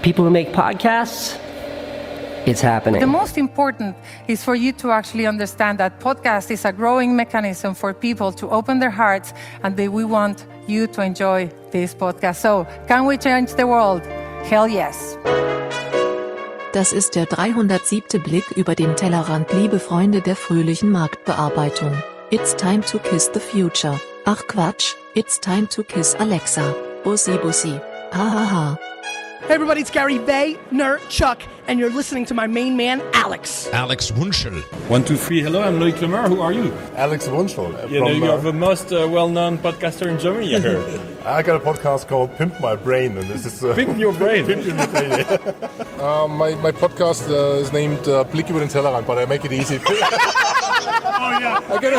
people who make podcasts, it's happening. The most important is for you to actually understand that podcast is a growing mechanism for people to open their hearts, and we want you to enjoy this podcast. So, can we change the world? Hell yes. Das ist der 307. Blick über den Tellerrand, liebe Freunde der fröhlichen Marktbearbeitung. It's time to kiss the future. Ach Quatsch, it's time to kiss Alexa. Bussi bussi. Ha. Hey everybody, it's Gary Vaynerchuk, and you're listening to my main man, Alex. Alex Wunschel. 1, 2, 3, hello, I'm Loic Lemar. Who are you? Alex Wunschel. You're the most well-known podcaster in Germany, I heard. I got a podcast called Pimp My Brain, and this is... Pimp Your Brain? Pimp Your Brain, yeah. My podcast is named Blick über den Tellerrand, but I make it easy. Oh, yeah.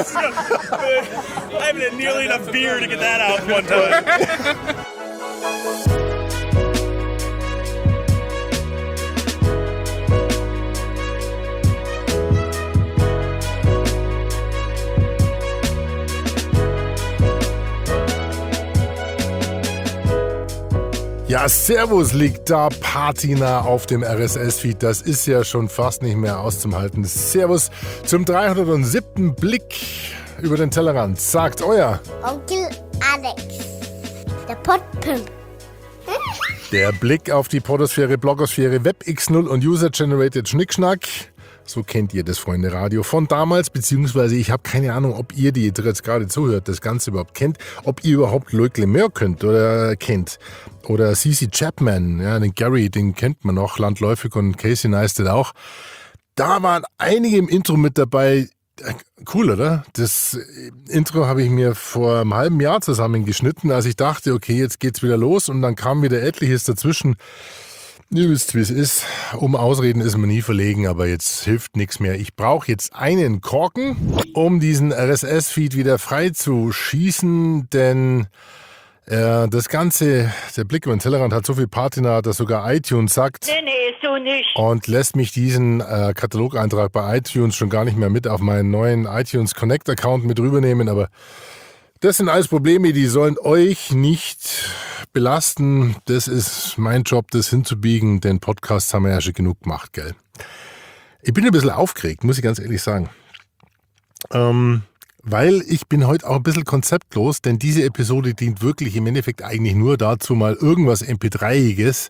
I haven't had nearly enough beer to get that out one time. Ja, Servus liegt da patinah auf dem RSS-Feed. Das ist ja schon fast nicht mehr auszuhalten. Servus zum 307. Blick über den Tellerrand. Sagt euer Onkel Alex, der Podpimp. Der Blick auf die Podosphäre, Blogosphäre, WebX0 und User-Generated Schnickschnack. So kennt ihr das, Freunde, Radio von damals, beziehungsweise ich habe keine Ahnung, ob ihr, die jetzt gerade zuhört, das Ganze überhaupt kennt, ob ihr überhaupt Loic Lemar kennt oder CC Chapman, ja, den Gary, den kennt man noch, landläufig, und Casey Neistat auch. Da waren einige im Intro mit dabei. Cool, oder? Das Intro habe ich mir vor einem halben Jahr zusammengeschnitten, als ich dachte, okay, jetzt geht's wieder los, und dann kam wieder etliches dazwischen. Ihr wisst, wie es ist. Um Ausreden ist man nie verlegen, aber jetzt hilft nichts mehr. Ich brauche jetzt einen Korken, um diesen RSS-Feed wieder frei zu schießen, denn das Ganze, der Blick über den Tellerrand hat so viel Patina, dass sogar iTunes sagt, Nee, so nicht. und lässt mich diesen Katalogeintrag bei iTunes schon gar nicht mehr mit auf meinen neuen iTunes Connect-Account mit rübernehmen, aber das sind alles Probleme, die sollen euch nicht belasten. Das ist mein Job, das hinzubiegen, denn Podcasts haben wir ja schon genug gemacht, gell? Ich bin ein bisschen aufgeregt, muss ich ganz ehrlich sagen. Weil ich bin heute auch ein bisschen konzeptlos, denn diese Episode dient wirklich im Endeffekt eigentlich nur dazu, mal irgendwas MP3-iges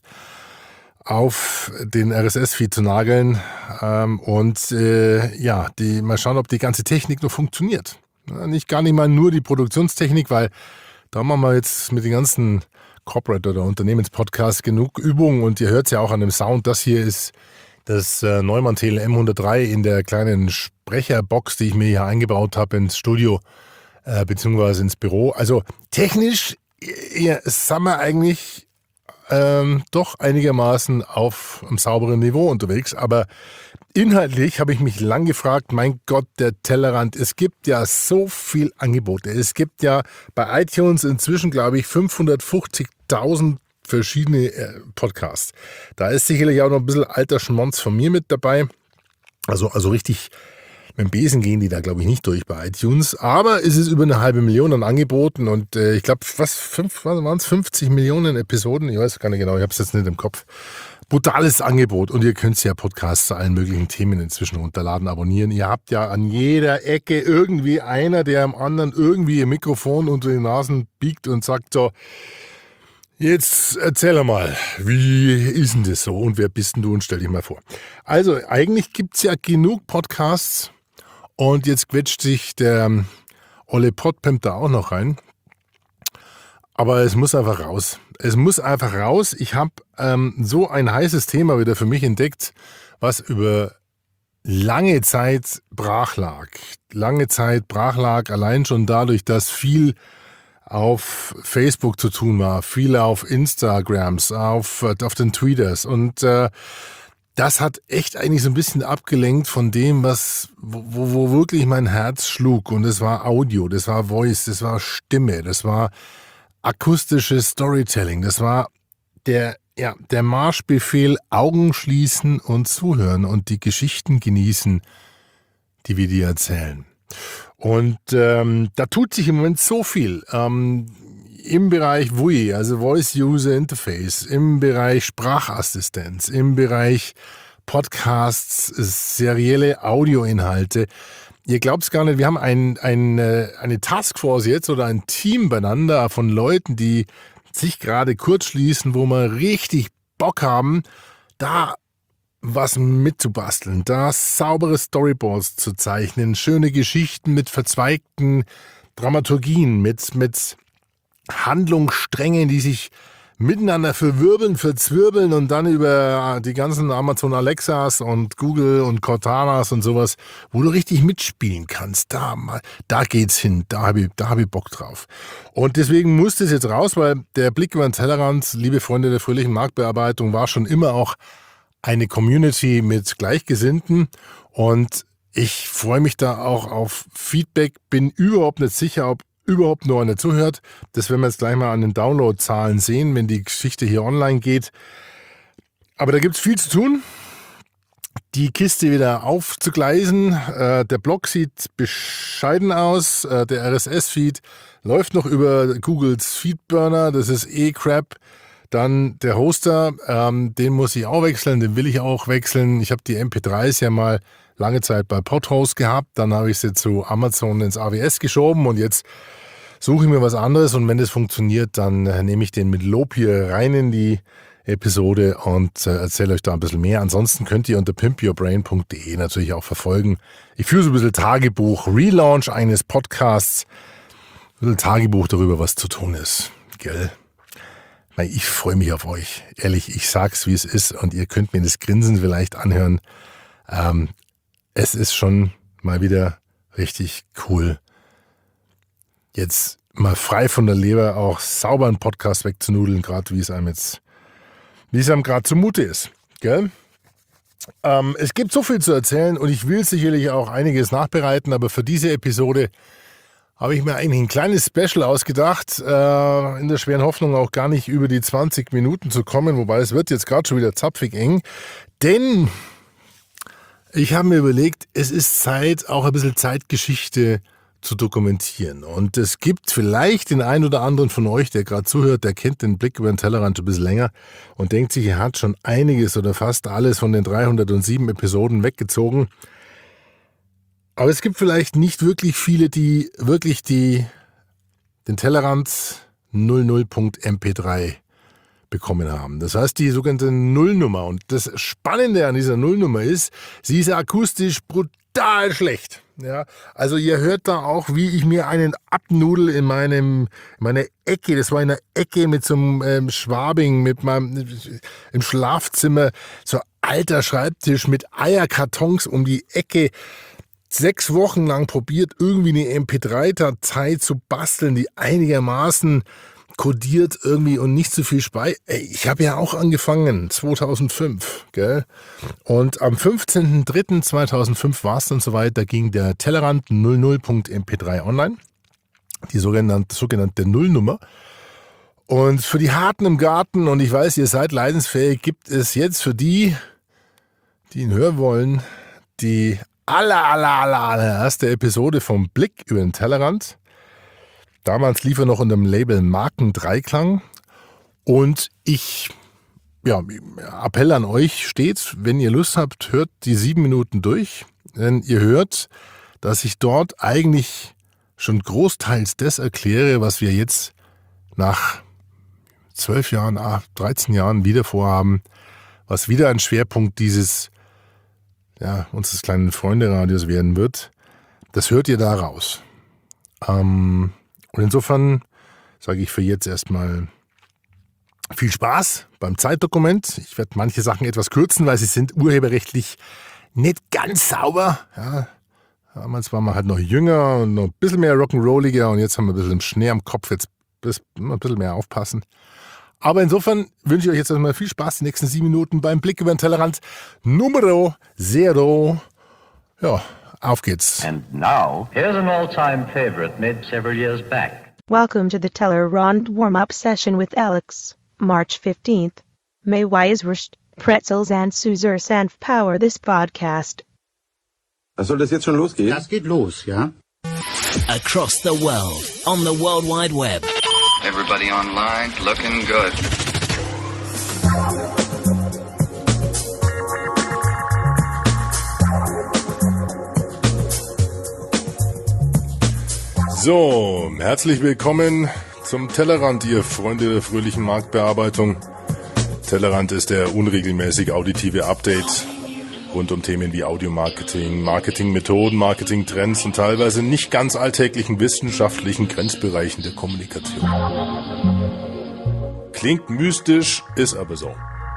auf den RSS-Feed zu nageln mal schauen, ob die ganze Technik noch funktioniert. Gar nicht mal nur die Produktionstechnik, weil da machen wir jetzt mit den ganzen Corporate- oder Unternehmenspodcasts genug Übung, und ihr hört es ja auch an dem Sound. Das hier ist das Neumann TLM 103 in der kleinen Sprecherbox, die ich mir hier eingebaut habe ins Studio beziehungsweise ins Büro. Also technisch sind wir eigentlich doch einigermaßen auf einem sauberen Niveau unterwegs, aber inhaltlich habe ich mich lang gefragt, mein Gott, der Tellerrand, es gibt ja so viel Angebote. Es gibt ja bei iTunes inzwischen, glaube ich, 550.000 verschiedene Podcasts. Da ist sicherlich auch noch ein bisschen alter Schmonz von mir mit dabei. Also richtig mit dem Besen gehen die da, glaube ich, nicht durch bei iTunes. Aber es ist über 500.000 an Angeboten, und ich glaube, waren es 50 Millionen Episoden? Ich weiß gar nicht genau, ich habe es jetzt nicht im Kopf. Brutales Angebot, und ihr könnt ja Podcasts zu allen möglichen Themen inzwischen runterladen, abonnieren. Ihr habt ja an jeder Ecke irgendwie einer, der am anderen irgendwie ihr Mikrofon unter die Nasen biegt und sagt so, jetzt erzähl mal, wie ist denn das so und wer bist denn du und stell dich mal vor. Also eigentlich gibt es ja genug Podcasts, und jetzt quetscht sich der Olle Podpimp da auch noch rein. Aber es muss einfach raus. Es muss einfach raus. Ich habe so ein heißes Thema wieder für mich entdeckt, was über lange Zeit brach lag. Lange Zeit brach lag, allein schon dadurch, dass viel auf Facebook zu tun war, viel auf Instagrams, auf den Tweeters, und das hat echt eigentlich so ein bisschen abgelenkt von dem, wo wirklich mein Herz schlug. Und es war Audio, das war Voice, das war Stimme, das war akustisches Storytelling. Das war der Marschbefehl: Augen schließen und zuhören und die Geschichten genießen, die wir dir erzählen. Und da tut sich im Moment so viel. im Bereich WUI, also Voice User Interface, im Bereich Sprachassistenz, im Bereich Podcasts, serielle Audioinhalte. Ihr glaubt es gar nicht, wir haben eine Taskforce jetzt oder ein Team beieinander von Leuten, die sich gerade kurz schließen, wo wir richtig Bock haben, da was mitzubasteln, da saubere Storyboards zu zeichnen, schöne Geschichten mit verzweigten Dramaturgien, mit Handlungssträngen, die sich miteinander verzwirbeln und dann über die ganzen Amazon Alexas und Google und Cortanas und sowas, wo du richtig mitspielen kannst. Da geht's hin, da hab ich Bock drauf. Und deswegen muss das jetzt raus, weil der Blick über den Tellerrand, liebe Freunde der fröhlichen Marktbearbeitung, war schon immer auch eine Community mit Gleichgesinnten und ich freue mich da auch auf Feedback, bin überhaupt nicht sicher, ob überhaupt nur einer zuhört. Das werden wir jetzt gleich mal an den Downloadzahlen sehen, wenn die Geschichte hier online geht. Aber da gibt es viel zu tun, die Kiste wieder aufzugleisen. Der Blog sieht bescheiden aus. Der RSS-Feed läuft noch über Googles Feedburner. Das ist crap. Dann der Hoster, den muss ich auch wechseln, den will ich auch wechseln. Ich habe die MP3s ja mal lange Zeit bei Podhost gehabt, dann habe ich sie zu Amazon ins AWS geschoben und jetzt suche ich mir was anderes und wenn das funktioniert, dann nehme ich den mit Lob hier rein in die Episode und erzähle euch da ein bisschen mehr. Ansonsten könnt ihr unter pimpyourbrain.de natürlich auch verfolgen. Ich führe so ein bisschen Tagebuch, Relaunch eines Podcasts, ein bisschen Tagebuch darüber, was zu tun ist. Gell? Ich freue mich auf euch. Ehrlich, ich sag's, wie es ist und ihr könnt mir das Grinsen vielleicht anhören. Es ist schon mal wieder richtig cool, jetzt mal frei von der Leber auch sauber einen Podcast wegzunudeln, gerade wie es einem gerade zumute ist. Gell? Es gibt so viel zu erzählen und ich will sicherlich auch einiges nachbereiten, aber für diese Episode habe ich mir eigentlich ein kleines Special ausgedacht, in der schweren Hoffnung auch gar nicht über die 20 Minuten zu kommen, wobei es wird jetzt gerade schon wieder zapfig eng, denn ich habe mir überlegt, es ist Zeit, auch ein bisschen Zeitgeschichte zu dokumentieren. Und es gibt vielleicht den einen oder anderen von euch, der gerade zuhört, der kennt den Blick über den Tellerrand ein bisschen länger und denkt sich, er hat schon einiges oder fast alles von den 307 Episoden weggezogen. Aber es gibt vielleicht nicht wirklich viele, die wirklich den Tellerrand 00.mp3 bekommen haben. Das heißt, die sogenannte Nullnummer. Und das Spannende an dieser Nullnummer ist, sie ist akustisch brutal schlecht. Ja, also ihr hört da auch, wie ich mir einen abnudel in meiner Ecke. Das war in einer Ecke mit so einem Schwabing, im Schlafzimmer, so alter Schreibtisch mit Eierkartons um die Ecke. 6 Wochen lang probiert, irgendwie eine MP3-Datei zu basteln, die einigermaßen kodiert irgendwie und nicht zu viel Speicher. Ich habe ja auch angefangen, 2005, gell? Und am 15.03.2005 war es dann soweit, da ging der Tellerrand 00.mp3 online, die sogenannte Nullnummer. Und für die Harten im Garten, und ich weiß, ihr seid leidensfähig, gibt es jetzt für die ihn hören wollen, die allererste Episode vom Blick über den Tellerrand. Damals lief er noch unter dem Label Markendreiklang und Appell an euch stets, wenn ihr Lust habt, hört die 7 Minuten durch, denn ihr hört, dass ich dort eigentlich schon großteils das erkläre, was wir jetzt nach 12 Jahren, 13 Jahren wieder vorhaben, was wieder ein Schwerpunkt unseres kleinen Freunde-Radios werden wird. Das hört ihr da raus. Und insofern sage ich für jetzt erstmal viel Spaß beim Zeitdokument. Ich werde manche Sachen etwas kürzen, weil sie sind urheberrechtlich nicht ganz sauber. Ja, damals waren wir halt noch jünger und noch ein bisschen mehr rock'n'rolliger und jetzt haben wir ein bisschen Schnee am Kopf. Jetzt müssen wir ein bisschen mehr aufpassen. Aber insofern wünsche ich euch jetzt erstmal viel Spaß die nächsten 7 Minuten beim Blick über den Tellerrand Numero 0. Ja, auf geht's. And now, here's an all-time favorite made several years back. Welcome to the Tellerrand warm-up session with Alex, March 15th. May Weiswurst, Pretzels and Caesar Senf power this podcast. Soll das jetzt schon losgehen? Das geht los, ja. Across the world, on the World Wide Web. Everybody online looking good. So, herzlich willkommen zum Tellerrand, ihr Freunde der fröhlichen Marktbearbeitung. Tellerrand ist der unregelmäßig auditive Update rund um Themen wie Audiomarketing, Marketingmethoden, Marketingtrends und teilweise nicht ganz alltäglichen wissenschaftlichen Grenzbereichen der Kommunikation. Klingt mystisch, ist aber so.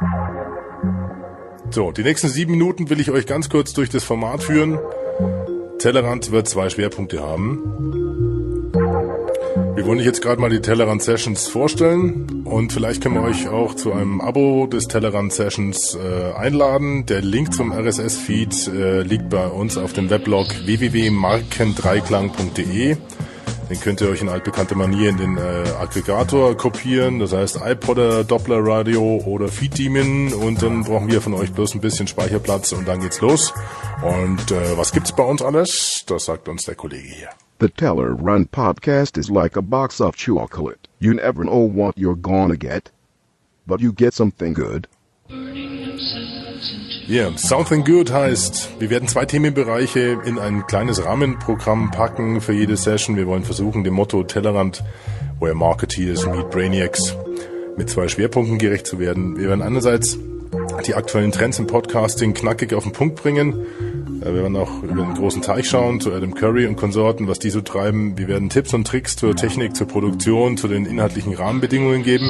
So, die nächsten 7 Minuten will ich euch ganz kurz durch das Format führen. Tellerrand wird 2 Schwerpunkte haben. Wir wollen euch jetzt gerade mal die Tellerrand Sessions vorstellen und vielleicht können wir euch auch zu einem Abo des Tellerrand Sessions einladen. Der Link zum RSS-Feed liegt bei uns auf dem Weblog www.markendreiklang.de. Den könnt ihr euch in altbekannter Manier in den Aggregator kopieren, das heißt iPodder, Doppler Radio oder Feed-Demon, und dann brauchen wir von euch bloß ein bisschen Speicherplatz und dann geht's los. Und was gibt's bei uns alles? Das sagt uns der Kollege hier. The Tellerrand podcast is like a box of chocolate. You never know what you're gonna get, but you get something good. Ja, yeah, Something Good heißt, wir werden 2 Themenbereiche in ein kleines Rahmenprogramm packen für jede Session. Wir wollen versuchen, dem Motto Tellerrand, where Marketeers meet Brainiacs, mit 2 Schwerpunkten gerecht zu werden. Wir werden einerseits die aktuellen Trends im Podcasting knackig auf den Punkt bringen. Wir werden auch über den großen Teich schauen, zu Adam Curry und Konsorten, was die so treiben. Wir werden Tipps und Tricks zur Technik, zur Produktion, zu den inhaltlichen Rahmenbedingungen geben.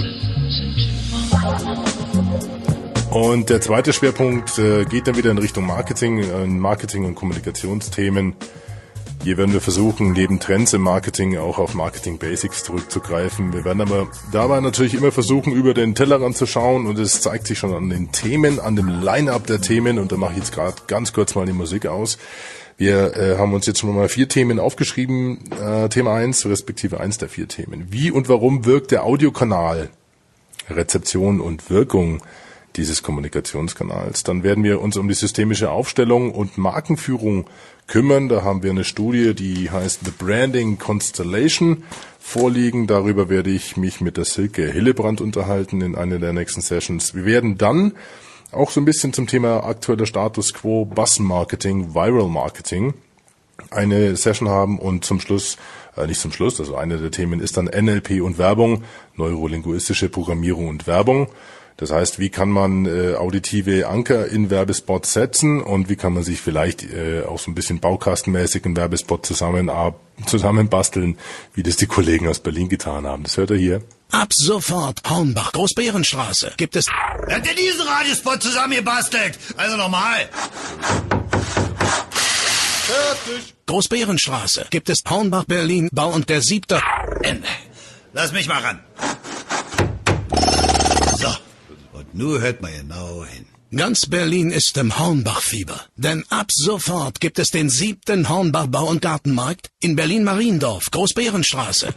Und der zweite Schwerpunkt geht dann wieder in Richtung Marketing und Kommunikationsthemen. Hier werden wir versuchen, neben Trends im Marketing auch auf Marketing Basics zurückzugreifen. Wir werden aber dabei natürlich immer versuchen, über den Tellerrand zu schauen, und es zeigt sich schon an den Themen, an dem Line-Up der Themen, und da mache ich jetzt gerade ganz kurz mal die Musik aus. Wir haben uns jetzt schon mal 4 Themen aufgeschrieben. Thema 1, respektive 1 der 4 Themen. Wie und warum wirkt der Audiokanal? Rezeption und Wirkung dieses Kommunikationskanals. Dann werden wir uns um die systemische Aufstellung und Markenführung kümmern. Da haben wir eine Studie, die heißt The Branding Constellation vorliegen. Darüber werde ich mich mit der Silke Hillebrand unterhalten in einer der nächsten Sessions. Wir werden dann auch so ein bisschen zum Thema aktueller Status Quo, Buzz Marketing, Viral Marketing eine Session haben, und zum Schluss, also eine der Themen ist dann NLP und Werbung, neurolinguistische Programmierung und Werbung. Das heißt, wie kann man auditive Anker in Werbespots setzen, und wie kann man sich vielleicht auch so ein bisschen baukastenmäßig einen Werbespot zusammenbasteln, wie das die Kollegen aus Berlin getan haben. Das hört ihr hier. Ab sofort Hornbach, Großbärenstraße, gibt es... Wer hat denn diesen Radiospot zusammengebastelt? Also nochmal. Fertig. Großbärenstraße, gibt es Hornbach, Berlin, Bau und der 7. Ende. Lass mich mal ran. So. Und nun hört man genau hin. Ganz Berlin ist im Hornbach-Fieber. Denn ab sofort gibt es den 7. Hornbach Bau- und Gartenmarkt in Berlin-Mariendorf, Großbärenstraße.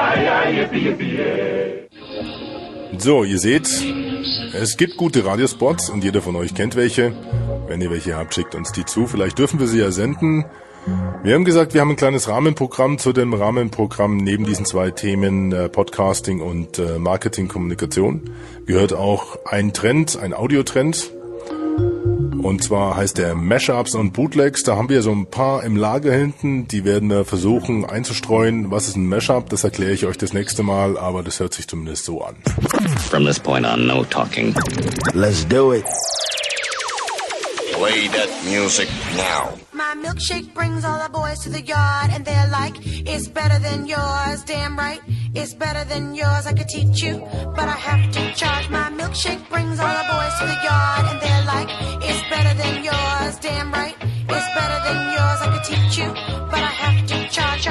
So, ihr seht, es gibt gute Radiospots und jeder von euch kennt welche. Wenn ihr welche habt, schickt uns die zu. Vielleicht dürfen wir sie ja senden. Wir haben gesagt, wir haben ein kleines Rahmenprogramm. Zu dem Rahmenprogramm neben diesen 2 Themen Podcasting und Marketing-Kommunikation gehört auch ein Trend, ein Audiotrend. Und zwar heißt der Mashups und Bootlegs. Da haben wir so ein paar im Lager hinten. Die werden wir versuchen einzustreuen. Was ist ein Mashup? Das erkläre ich euch das nächste Mal, aber das hört sich zumindest so an. From this point on, no talking. Let's do it. Play that music now. My milkshake brings all the boys to the yard, and they're like, it's better than yours. Damn right, it's better than yours. I could teach you, but I have to charge. My milkshake brings all the boys to the yard, and they're like, it's better than yours. Damn right, it's better than yours. I could teach you, but I have to charge.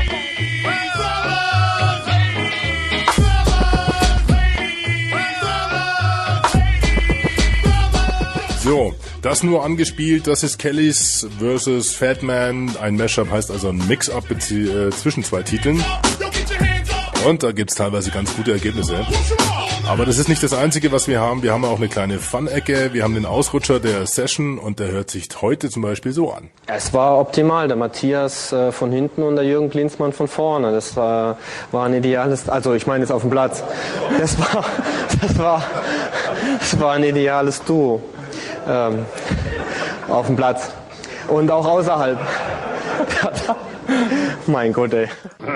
So, das nur angespielt, das ist Kellys vs. Fatman. Ein Mashup heißt also ein Mix-Up zwischen 2 Titeln. Und da gibt's teilweise ganz gute Ergebnisse. Aber das ist nicht das Einzige, was wir haben. Wir haben auch eine kleine Fun-Ecke. Wir haben den Ausrutscher der Session und der hört sich heute zum Beispiel so an. Es war optimal. Der Matthias von hinten und der Jürgen Klinsmann von vorne. Das war ein ideales, also ich meine jetzt auf dem Platz. Das war ein ideales Duo. Auf dem Platz. Und auch außerhalb. Mein Gott, ey.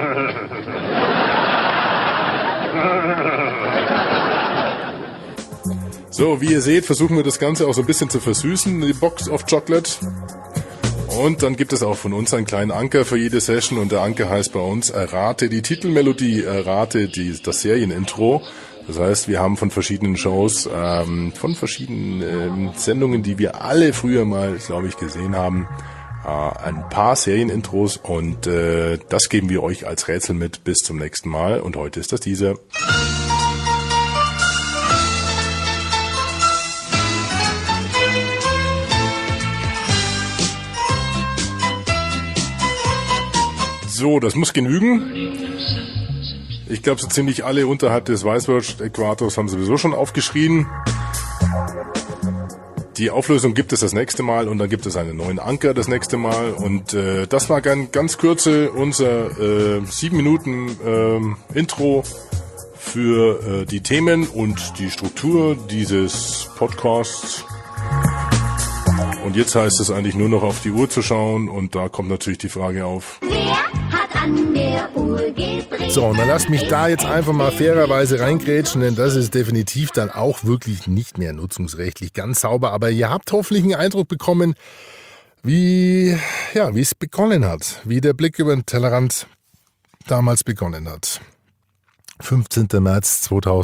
So, wie ihr seht, versuchen wir das Ganze auch so ein bisschen zu versüßen, die Box of Chocolate. Und dann gibt es auch von uns einen kleinen Anker für jede Session und der Anker heißt bei uns errate die Titelmelodie, errate das Serienintro. Das heißt, wir haben von verschiedenen Shows, von verschiedenen Sendungen, die wir alle früher mal, glaube ich, gesehen haben, ein paar Serienintros und das geben wir euch als Rätsel mit bis zum nächsten Mal und heute ist das dieser. So, das muss genügen. Ich glaube, so ziemlich alle unterhalb des Weißwurst-Äquators haben sowieso schon aufgeschrien. Die Auflösung gibt es das nächste Mal und dann gibt es einen neuen Anker das nächste Mal. Und das war ganz kürze unser 7 Minuten Intro für die Themen und die Struktur dieses Podcasts. Und jetzt heißt es eigentlich nur noch auf die Uhr zu schauen und da kommt natürlich die Frage auf. Wer hat an der Uhr gedreht? So, und dann lasst mich da jetzt einfach mal fairerweise reingrätschen, denn das ist definitiv dann auch wirklich nicht mehr nutzungsrechtlich ganz sauber. Aber ihr habt hoffentlich einen Eindruck bekommen, wie es begonnen hat, wie der Blick über den Tellerrand damals begonnen hat. 15. März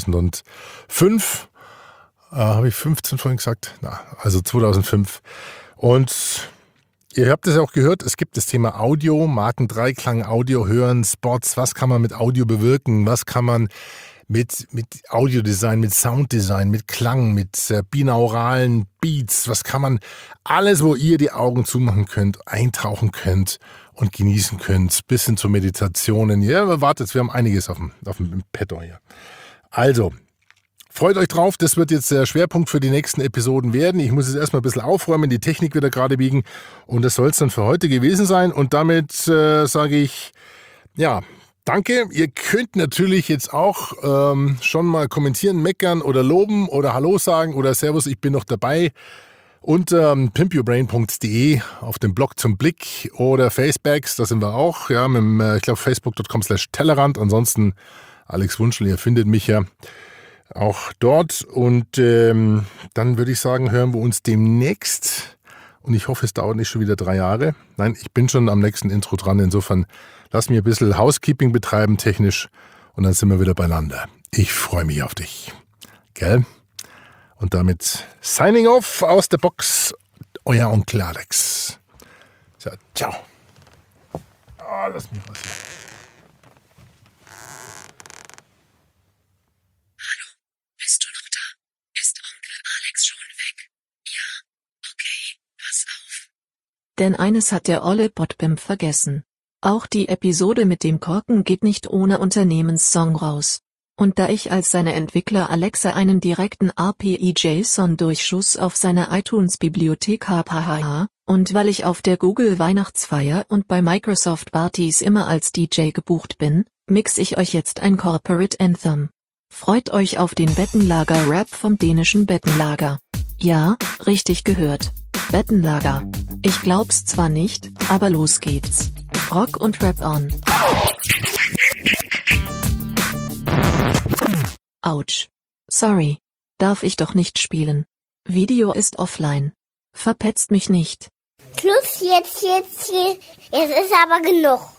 2005. Habe ich 15 vorhin gesagt? Also 2005. Und ihr habt es ja auch gehört, es gibt das Thema Audio, Markendreiklang, Audio hören, Spots, was kann man mit Audio bewirken, was kann man mit Audiodesign, mit Sounddesign, mit Klang, mit binauralen Beats, was kann man, alles, wo ihr die Augen zumachen könnt, eintauchen könnt und genießen könnt, bis hin zu Meditationen. Ja, wartet, wir haben einiges auf dem Petto hier. Also, freut euch drauf, das wird jetzt der Schwerpunkt für die nächsten Episoden werden. Ich muss jetzt erstmal ein bisschen aufräumen, die Technik wieder gerade biegen und das soll es dann für heute gewesen sein. Und damit sage ich, ja, danke. Ihr könnt natürlich jetzt auch schon mal kommentieren, meckern oder loben oder Hallo sagen oder Servus, ich bin noch dabei. Unter pimpyourbrain.de auf dem Blog zum Blick oder Facebacks, da sind wir auch, ja, mit ich glaube facebook.com/Tellerrand. Ansonsten Alex Wunschel, ihr findet mich ja auch dort und dann würde ich sagen, hören wir uns demnächst und ich hoffe, es dauert nicht schon wieder 3 Jahre. Nein, ich bin schon am nächsten Intro dran, insofern lass mir ein bisschen Housekeeping betreiben technisch und dann sind wir wieder beieinander. Ich freue mich auf dich. Gell? Und damit signing off aus der Box, euer Onkel Alex. So, ciao. Oh, lass mich was hier. Bist du noch da? Ist Onkel Alex schon weg? Ja? Okay, pass auf. Denn eines hat der olle Podpimp vergessen. Auch die Episode mit dem Korken geht nicht ohne Unternehmenssong raus. Und da ich als seine Entwickler Alexa einen direkten API-JSON-Durchschuss auf seine iTunes-Bibliothek habe, und weil ich auf der Google-Weihnachtsfeier und bei Microsoft-Partys immer als DJ gebucht bin, mix ich euch jetzt ein Corporate Anthem. Freut euch auf den Bettenlager-Rap vom dänischen Bettenlager. Ja, richtig gehört. Bettenlager. Ich glaub's zwar nicht, aber los geht's. Rock und Rap on. Autsch. Sorry. Darf ich doch nicht spielen. Video ist offline. Verpetzt mich nicht. Schluss jetzt. Jetzt ist aber genug.